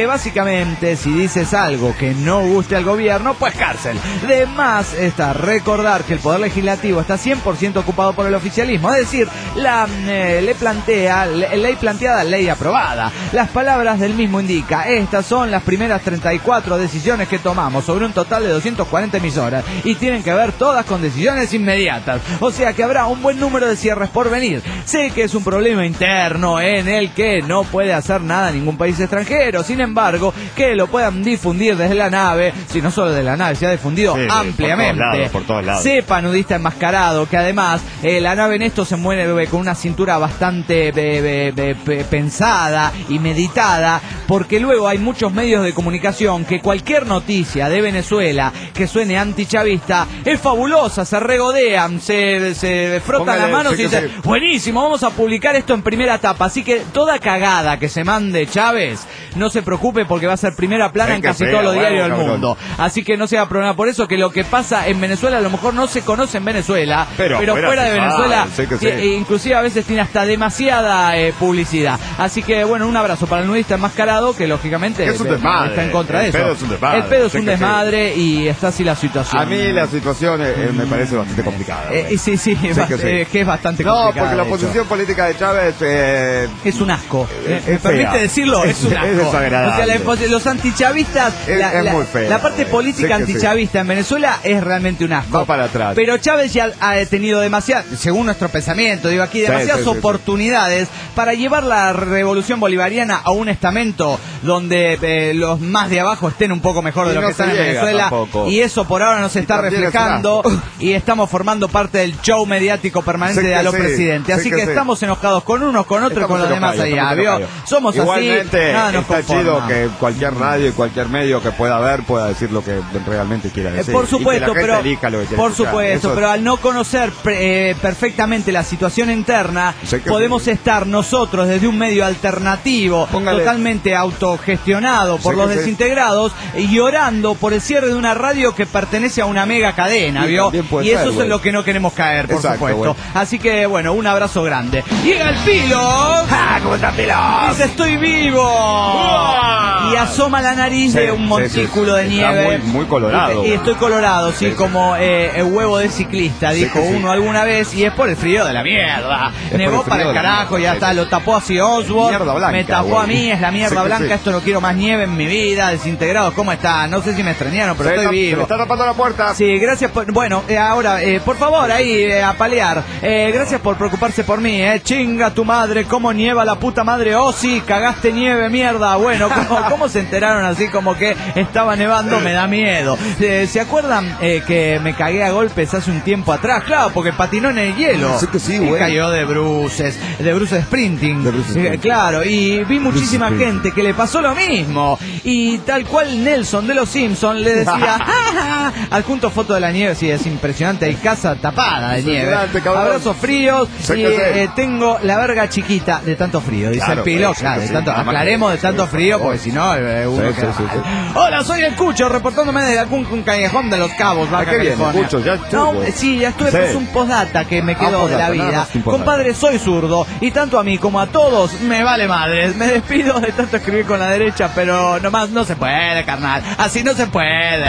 básicamente si dices algo que no guste al gobierno, pues cárcel. De más está recordar que el Poder Legislativo está cien por ciento ocupado por el oficialismo, es decir, la eh, ley plantea, le, ley planteada, ley aprobada. Las palabras del mismo indica, estas son las primeras treinta y cuatro decisiones que tomamos sobre un total de doscientas cuarenta emisoras y tienen que ver todas con decisiones inmediatas, o sea que habrá un buen número de cierres por venir. Sé que es un problema interno en el que no puede hacer nada ningún país extranjero, sin embargo, que lo puedan difundir desde la nave, si no solo de la nave, se ha difundido sí, ampliamente. Por todos lados, por todos lados. Sepa nudista enmascarado, que además eh, la nave en esto se mueve con una cintura bastante be, be, be, be, pensada y meditada, porque luego hay muchos medios de comunicación que cualquier noticia de Venezuela que suene antichavista es fabulosa, se regodean, se, se frotan Póngale, las manos y dicen, sí. buenísimo, vamos a publicar esto en primera etapa, así que toda cagada que se mande Chávez, no se preocupe porque va a ser primera plana en casi todos los diarios del mundo, así que no se va a problema por eso, que lo que pasa en Venezuela a lo mejor no se conoce en Venezuela, pero, pero fuera de Venezuela ah, sí que sí. inclusive a veces tiene hasta demasiada eh, publicidad, así que bueno, un abrazo para el nudista enmascarado que lógicamente es un desmadre, está en contra de el eso. Pedo es un desmadre, el pedo es un sí desmadre sí. y está así la situación. A mí la situación eh, me parece bastante complicada. Eh, sí, sí, sí que, sí. Eh, que es bastante no, complicada. No, porque la posición política de Chávez eh, es un asco. Eh, ¿Me permite fea. decirlo? Es, es un asco. Es desagradable. O sea, la, los antichavistas, es, la, es la, muy fea, la parte política sí antichavista sí. en Venezuela es realmente un asco. Va para atrás. Pero Chávez ya ha tenido demasiadas, según nuestro pensamiento, digo aquí, demasiadas sí, sí, oportunidades sí, sí. para llevar la revolución bolivariana a un estamento donde eh, los más de abajo estén un poco mejor de y lo no que están en Venezuela. Tampoco. Y eso por ahora no se está reflejando y estamos formando parte del show mediático permanente de a los sí, presidentes. Así que, que sí. estamos enojados con unos, con otros y con los demás allá. ¿Vio? Somos Igualmente, así, nada nos está conforma. chido que cualquier radio y cualquier medio que pueda ver pueda decir lo que realmente quiera decir. Eh, por supuesto, pero por supuesto, Eso pero al no conocer eh, perfectamente la situación interna, podemos sí. estar nosotros desde un medio alternativo, Póngale. totalmente autogestionado por sé los desintegrados sí. y orando por el cierre de una radio que pertenece a una mega cadena, y ¿vio? Y eso ser, es lo que no queremos caer, por Exacto, supuesto. Güey. Así que, bueno, un abrazo grande. Llega el Pilo. ¡Ah, cómo está Pilo! Dice, estoy vivo. ¡Wow! Y asoma la nariz sí, de un montículo sí, sí, sí. de nieve. Muy, muy colorado. Y, y estoy colorado, sí, sí, sí. como eh, el huevo de ciclista, dijo sí, sí. uno alguna vez, y es por el frío de la mierda. Es Nevó el para el carajo, ya está, lo tapó así Oswald, blanca, me tapó güey. a mí, es la mierda sí, blanca, sí. esto no quiero más nieve en mi vida, desintegrados, ¿cómo están? No sé si me extrañaron, pero se estoy está, vivo. Se me está tapando la puerta. Sí, gracias por, bueno, eh, ahora, eh, por favor, ahí, eh, a palear, eh, gracias por preocuparse por mí, eh, chinga tu madre, cómo nieva la puta madre, oh sí, cagaste nieve, mierda, bueno, ¿cómo, cómo se enteraron así como que estaba nevando? Me da miedo. Eh, ¿Se acuerdan eh, que me cagué a golpes hace un tiempo atrás? Claro, porque patinó en el hielo. Sí que sí, güey. Cayó de bruces, de bruces sprinting. De bruces sprinting. Eh, claro, y vi muchísima bruces gente que le pasó lo mismo. Y tal cual Nelson de los Simpsons le decía, adjunto foto de la nieve, sí, es impresionante, hay casa tapada de nieve. Abrazos fríos y eh, tengo la verga chiquita de tanto frío, dice claro, el Pilo. Sí, claro, sí, de tanto, sí, aclaremos de tanto sí, frío, sí, porque si no, eh, uno sí, sí, sí, sí. Hola, soy el Cucho, reportándome desde algún un callejón de los Cabos, Baja ¿Qué viene, California. Cucho? Ya no, sí, ya estuve, sí. pues un postdata que me quedó ah, de la vida. Compadre, soy zurdo, y tanto a mí como a todos me vale madres. Me despido de tanto escribir con la derecha, pero nomás no se puede, carnal. Así no se puede.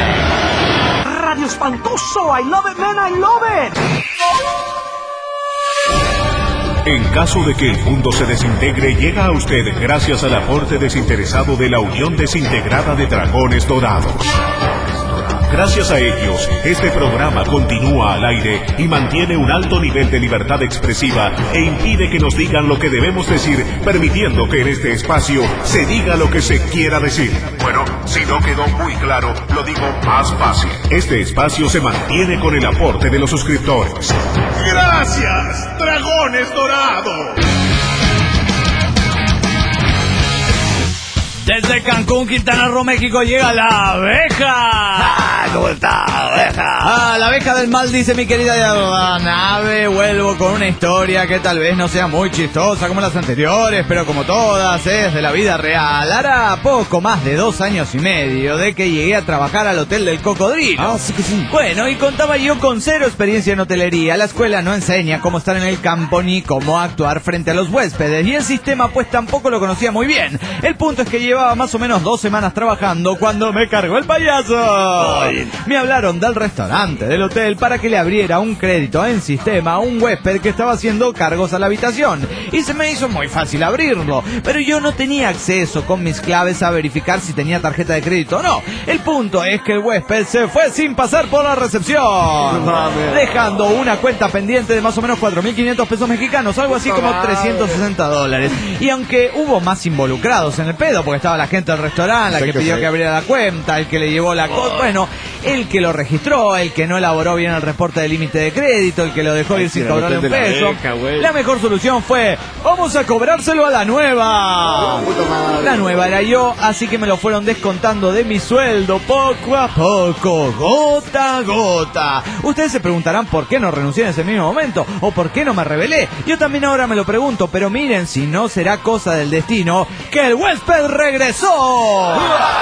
Radio Espantoso, I love it, man, I love it. En caso de que el mundo se desintegre, llega a usted gracias al aporte desinteresado de la Unión Desintegrada de Dragones Dorados. Gracias a ellos, este programa continúa al aire y mantiene un alto nivel de libertad expresiva e impide que nos digan lo que debemos decir, permitiendo que en este espacio se diga lo que se quiera decir. Bueno, si no quedó muy claro, lo digo más fácil. Este espacio se mantiene con el aporte de los suscriptores. ¡Gracias, Dragones Dorados! Desde Cancún, Quintana Roo, México, llega la abeja. Ah, ¿cómo está, abeja? Ah, la abeja del mal, dice mi querida nave. Vuelvo con una historia que tal vez no sea muy chistosa como las anteriores, pero como todas, es de la vida real. Hará poco más de dos años y medio de que llegué a trabajar al Hotel del Cocodrilo. Ah, sí que sí. Bueno, y contaba yo con cero experiencia en hotelería. La escuela no enseña cómo estar en el campo ni cómo actuar frente a los huéspedes. Y el sistema pues tampoco lo conocía muy bien. El punto es que lleva llevaba más o menos dos semanas trabajando cuando me cargó el payaso. Me hablaron del restaurante, del hotel, para que le abriera un crédito en sistema a un huésped que estaba haciendo cargos a la habitación. Y se me hizo muy fácil abrirlo, pero yo no tenía acceso con mis claves a verificar si tenía tarjeta de crédito o no. El punto es que el huésped se fue sin pasar por la recepción, dejando una cuenta pendiente de más o menos cuatro mil quinientos pesos mexicanos, algo así como trescientos sesenta dólares. Y aunque hubo más involucrados en el pedo, porque estaba la gente del restaurante, la que pidió que abriera la cuenta, el que le llevó la cosa, bueno, el que lo registró, el que no elaboró bien el reporte de límite de crédito, el que lo dejó ir sin cobrarle un peso, la mejor solución fue: vamos a cobrárselo a la nueva. La nueva era yo, así que me lo fueron descontando de mi sueldo poco a poco, gota a gota. Ustedes se preguntarán por qué no renuncié en ese mismo momento, o por qué no me rebelé. Yo también ahora me lo pregunto, pero miren si no será cosa del destino que el huésped regresó.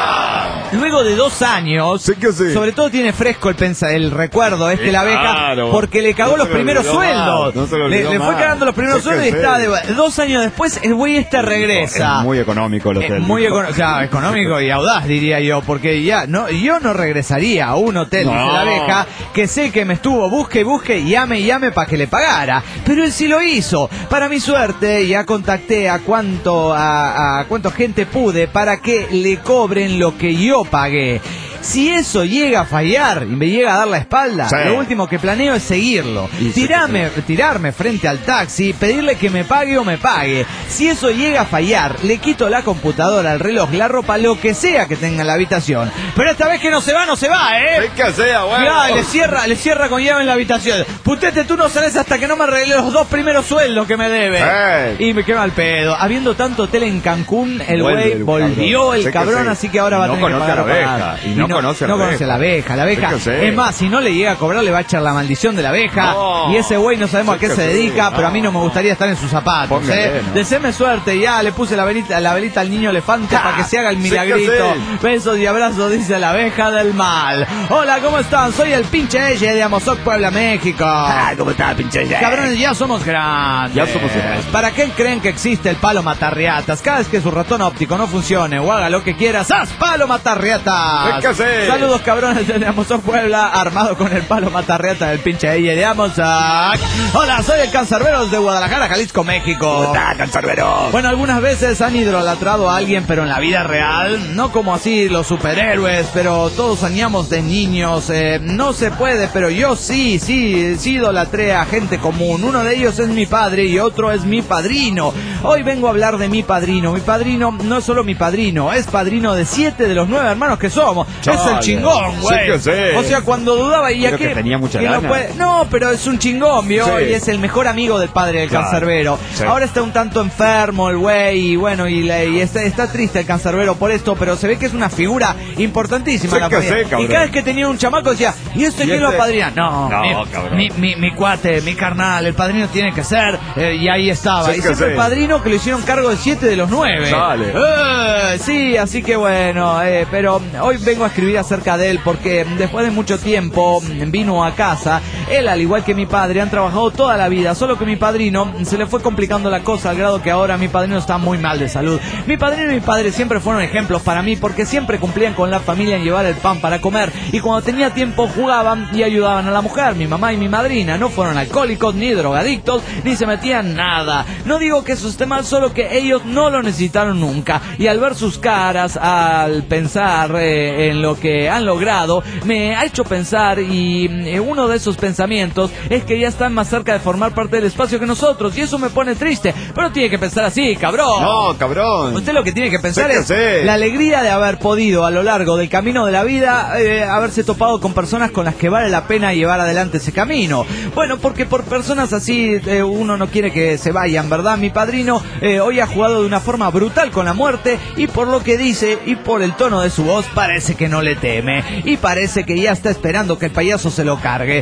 Luego de dos años, sí que sí. Sobre todo tiene fresco el pensa, el recuerdo este, sí, la abeja, claro. Porque le cagó no los primeros sueldos. No le, le fue cagando los primeros sí sueldos y está de, dos años después el güey este regresa. Es muy económico el hotel. Es muy económico, o sea, económico y audaz, diría yo, porque ya no, yo no regresaría a un hotel, no. Dice la abeja, que sé que me estuvo busque y busque y llame y llame para que le pagara, pero él sí lo hizo. Para mi suerte ya contacté a cuánto a, a cuánto gente pude para que le cobren lo que yo pagué. Si eso llega a fallar y me llega a dar la espalda, sí. Lo último que planeo es seguirlo. Tirarme, tirarme frente al taxi, pedirle que me pague o me pague. Si eso llega a fallar, le quito la computadora, el reloj, la ropa, lo que sea que tenga en la habitación. Pero esta vez que no se va, no se va, ¿eh? ¿Qué sea, güey? Mirá, le cierra, le cierra con llave en la habitación. Putete, tú no sales hasta que no me arregle los dos primeros sueldos que me debe. Hey. Y me quema el pedo. Habiendo tanto hotel en Cancún, el güey volvió el cabrón, sí. Así que ahora va a no tener que pagar. A la abeja, y no, y no conoce a la no abeja. conoce a la abeja, la abeja. Es más, si no le llega a cobrar, le va a echar la maldición de la abeja. No. Y ese güey no sabemos a qué se dedica, no. Pero a mí no me gustaría estar en sus zapatos. Póngale, ¿eh? ¿No? Deseame suerte, ya le puse la velita, la velita al niño elefante ah, para que se haga el milagrito. Besos y abrazos, dice la abeja del mal. Hola, ¿cómo están? Soy el pinche Eye de Amozoc, Puebla, México. Ah, ¿cómo está, pinche Eye? Cabrones, ya somos grandes. Ya somos grandes. ¿Para qué creen que existe el palo matarriatas? Cada vez que su ratón óptico no funcione o haga lo que quiera, ¡zas! ¡Palo matarriatas! Saludos, cabrones de Amozoc, Puebla, armado con el palo matarriata del pinche Eye de Amozoc. Hola, soy el Cancerbero de Guadalajara, Jalisco, México. ¿Cómo está, Cancerbero? Bueno, algunas veces han idolatrado a alguien, pero en la vida real, no como así los superhéroes, pero todos soñamos de niños. Eh, no se puede, pero yo sí, sí, sí idolatré a gente común. Uno de ellos es mi padre y otro es mi padrino. Hoy vengo a hablar de mi padrino. Mi padrino no es solo mi padrino, es padrino de siete de los nueve hermanos que somos. Chale. Es el chingón, güey. Sí, sí. O sea, cuando dudaba y aquí que tenía mucha lana. No, puede... no, pero es un chingón, ¿vio? Sí. Y es el mejor amigo del padre del claro. Cancerbero. Sí. Ahora está un tanto enfermo el güey y bueno, y, la, y está, está triste el Cancerbero por esto, pero se ve que es una figura importantísima sí, la que sé, y cada vez que tenía un chamaco decía, ¿y esto quién lo apadrina? No, no mi, mi, mi, mi cuate, mi carnal, el padrino tiene que ser, eh, y ahí estaba. Sí, y siempre el padrino que le hicieron cargo de siete de los nueve. Vale. Eh, sí, así que bueno, eh, pero hoy vengo a escribir acerca de él porque después de mucho tiempo vino a casa. Él, al igual que mi padre, han trabajado toda la vida, solo que mi padrino se le fue complicando la cosa al grado que ahora mi padrino está muy mal de salud. Mi padrino y mi padre siempre fueron ejemplos para mí porque siempre cumplían con la familia en llevar el pan para comer y cuando tenía tiempo jugaban y ayudaban a la mujer. Mi mamá y mi madrina no fueron alcohólicos ni drogadictos ni se metían nada. No digo que eso esté mal, solo que ellos no lo necesitaron nunca y al ver sus caras, al pensar eh, en lo que han logrado, me ha hecho pensar y eh, uno de esos pensamientos es que ya están más cerca de formar parte del espacio que nosotros y eso me pone triste, pero tiene que pensar así, cabrón. No, cabrón. Usted lo que tiene que pensar sé es que la alegría de haber podido a lo largo del camino de la vida eh, haberse topado con personas con las que vale la pena llevar adelante ese camino. Bueno, porque por personas así eh, uno no quiere que se vayan, ¿verdad? Mi padrino eh, hoy ha jugado de una forma brutal con la muerte y por lo que dice y por el tono de su voz parece que no le teme y parece que ya está esperando que el payaso se lo cargue. Una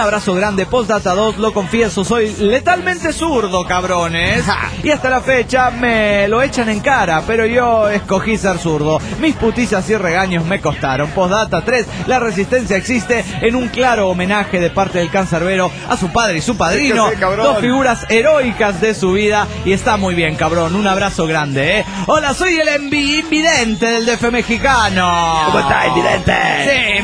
abrazo grande. Postdata dos, lo confieso, soy letalmente zurdo, cabrones. Y hasta la fecha me lo echan en cara, pero yo escogí ser zurdo. Mis putizas y regaños me costaron. Postdata tres, la resistencia existe, en un claro homenaje de parte del cancerbero a su padre y su padrino. Sí, dos figuras heroicas de su vida. Y está muy bien, cabrón. Un abrazo grande, ¿eh? Hola, soy el envi- invidente del D F mexicano. ¿Cómo está, invidente? Sí,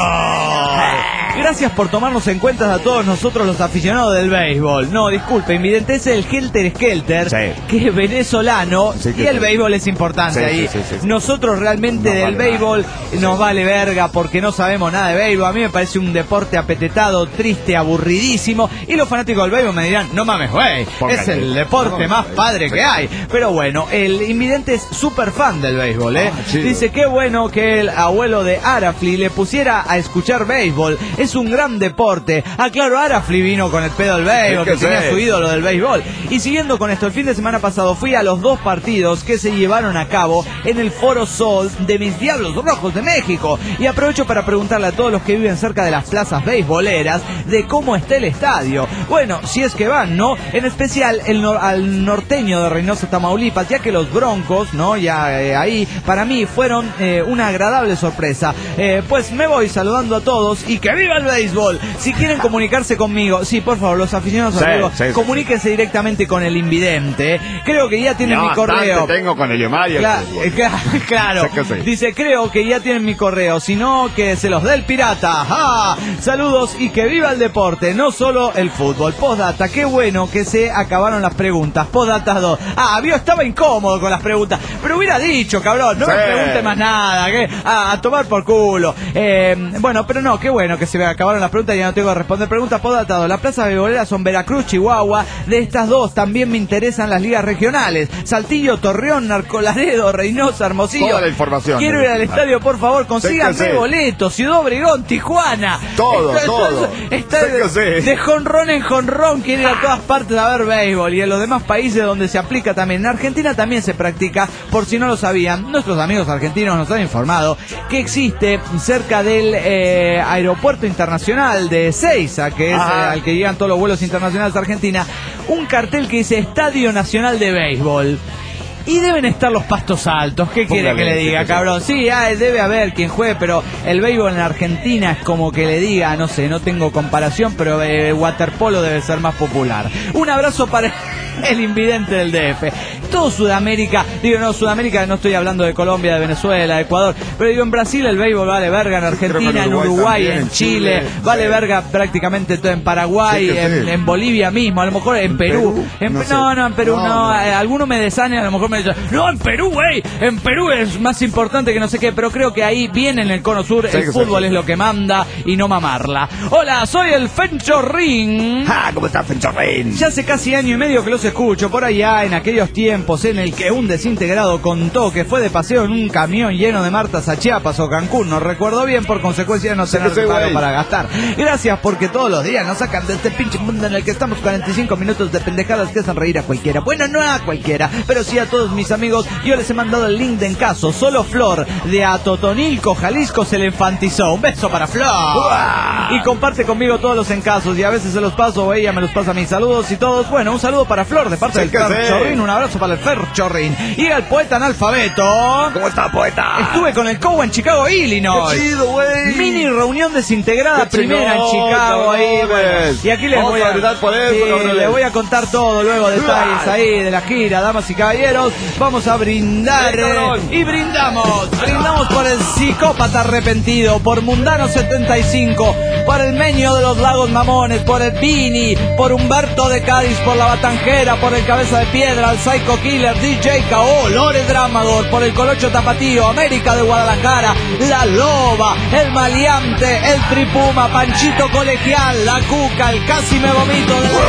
menor. Gracias por tomarnos en cuenta a todos nosotros los aficionados del béisbol. No, disculpe, invidente es el Helter Skelter, sí, que es venezolano, sí, que y el sí. béisbol es importante sí, ahí. Sí, sí, sí, nosotros realmente no del vale béisbol nada. nos sí. vale verga porque no sabemos nada de béisbol. A mí me parece un deporte apetetado, triste, aburridísimo. Y los fanáticos del béisbol me dirán, no mames, güey, es el deporte no, más padre que hay. Pero bueno, el invidente es súper fan del béisbol, ¿eh? Ah, dice, qué bueno que el abuelo de Arafli le pusiera a escuchar béisbol. Es un gran deporte. Ah, claro, Arafli vino con el pedo del béisbol, que, que tenía su ídolo del béisbol. Y siguiendo con esto, el fin de semana pasado fui a los dos partidos que se llevaron a cabo en el Foro Sol de mis Diablos Rojos de México. Y aprovecho para preguntarle a todos los que viven cerca de las plazas beisboleras de cómo está el estadio. Bueno, si es que van, ¿no? En especial el nor- al norteño de Reynosa, Tamaulipas, ya que los Broncos, ¿no? Ya eh, ahí, para mí, fueron eh, una agradable sorpresa. Eh, pues me voy saludando a todos y que viva el béisbol. Si quieren comunicarse conmigo, sí, por favor, los aficionados sí, amigos, sí, comuníquense sí. directamente con el invidente. Creo que ya tienen no, mi correo. tengo con el Yomario. Cla- cl- claro. Sí. Dice, creo que ya tienen mi correo. Si no, que se los dé el pirata. ¡Ah! Saludos y que viva el deporte, no solo el fútbol. Postdata, qué bueno que se acabaron las preguntas. Postdata dos. Ah, vio, estaba incómodo con las preguntas. Pero hubiera dicho, cabrón, no sí. me pregunte más nada. ¿Qué? Ah, a tomar por culo. Eh, bueno, pero no, qué bueno que se acabaron las preguntas y ya no tengo que responder preguntas. Postdata dos. Las plazas beisboleras son Veracruz, Chihuahua. De estas dos también me interesan las ligas regionales. Saltillo, Torreón, Narcolaredo, Reynosa, Hermosillo. Toda la información. Quiero ir al estadio, por favor, consíganme boletos. Ciudad Obregón, Tijuana. Todo, está, todo. Está, está de, de jonrón en jonrón. Quiero ir a todas partes a ver béisbol y en los demás países donde se aplica también. En Argentina también se practica, por si no lo sabían. Nuestros amigos argentinos nos han informado que existe cerca del eh, aeropuerto internacional de Ezeiza, que es eh, al que llegan todos los vuelos internacionales de Argentina, un cartel que dice Estadio Nacional de Béisbol. Y deben estar los pastos altos. ¿Qué quiere que le diga, cabrón? Sí, ah, debe haber quien juegue, pero el béisbol en Argentina es como que le diga, no sé, no tengo comparación, pero el eh, waterpolo debe ser más popular. Un abrazo para el invidente del D F. Todo Sudamérica, digo, no, Sudamérica, no estoy hablando de Colombia, de Venezuela, de Ecuador, pero digo, en Brasil el béisbol vale verga, en Argentina, en Uruguay, también, en Chile, Chile vale sí. verga prácticamente todo, en Paraguay, sí, en, sí. en Bolivia mismo, a lo mejor en, en Perú. Perú. En, no, no, no, en Perú no, no. no. Eh, alguno me desane, a lo mejor me dice, no, en Perú, güey, en Perú es más importante que no sé qué, pero creo que ahí viene en el cono sur, sí, el fútbol sí. es lo que manda y no mamarla. Hola, soy el Fenchorrín. Ah, ¿cómo estás, Fenchorrín? Ya hace casi año y medio que los escucho, por allá en aquellos tiempos en el que un desintegrado contó que fue de paseo en un camión lleno de martas a Chiapas o Cancún, no recuerdo bien, por consecuencia de no tener sí, paro para gastar. Gracias porque todos los días nos sacan de este pinche mundo en el que estamos cuarenta y cinco minutos de pendejadas que hacen reír a cualquiera. Bueno, no a cualquiera, pero sí a todos mis amigos. Yo les he mandado el link de Encaso. Solo Flor de Atotonilco, Jalisco se le infantizó. Un beso para Flor. ¡Uah! Y comparte conmigo todos los encasos y a veces se los paso o ella me los pasa a mis saludos y todos. Bueno, un saludo para Flor de parte sí, del Ferchorrín. Un abrazo para el Ferchorrín. Y el poeta analfabeto. ¿Cómo está, poeta? Estuve con el Cobo en Chicago, Illinois. Qué chido, güey. Mini reunión desintegrada Qué primera chingón, en Chicago. Ahí, bueno. Y aquí les voy a, a por eso, sí, les voy a contar todo luego detalles ahí de la gira, damas y caballeros. Vamos a brindar eh, y brindamos. Brindamos por el psicópata arrepentido, por Mundano setenta y cinco, por el Meño de los Lagos Mamones, por el Vini, por Humberto de Cádiz, por la Batanjera, por el Cabeza de Piedra, el Psycho Killer, D J K O, Lore Dramador, por el Colocho Tapatío, América de Guadalajara, La Loba, el Maleante, el Tripuma, Panchito Colegial, la Cuca, el Casi Me Vomito de la...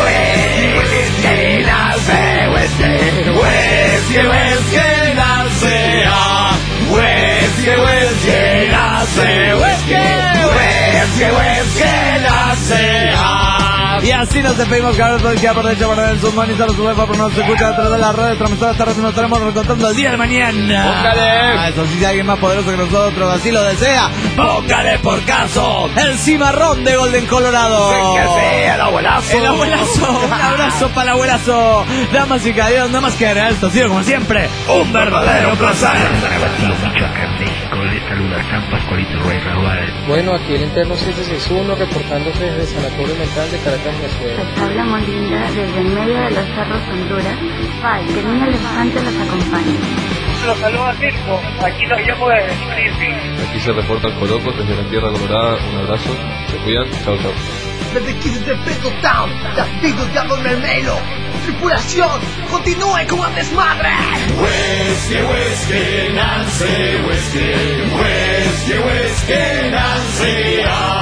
Y así nos despedimos, cabrón, todo el día por derecha, por el submanizar su lefa, pero no se escucha a través de la radio transmisora. Esta vez nos estaremos recontando el día de mañana. Póngale. Eso sí, si alguien más poderoso que nosotros así lo desea, póngale por caso el cimarrón de Golden Colorado. Sí, que sea el abuelazo. El abuelazo, un abrazo para el abuelazo. Damas y caballeros, nada más que agregar, esto ha sido como siempre un verdadero placer. Michoacán, México, les saluda San Pascualito Rey Raúl. Bueno, aquí el interno siete seis uno reportándose desde el Sanatorio Mental de Caracas, Venezuela. Les habla Molinda desde en medio de los cerros Honduras. Ay, que el niño elefante los acompañe. Los saluda Circo, aquí los llamo de Mississippi. Aquí se reportan Colocos desde la Tierra Colorada, un abrazo, se cuidan, chao chao. Desde Kisses de Peto Town, Castigos de Agua Mermelo. Tripulación, continúe con el desmadre. Whisky, whisky, Nancy, whisky, whisky, whisky, Nancy.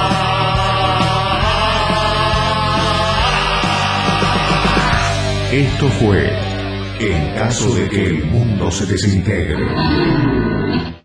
Esto fue En caso de que el mundo se desintegre.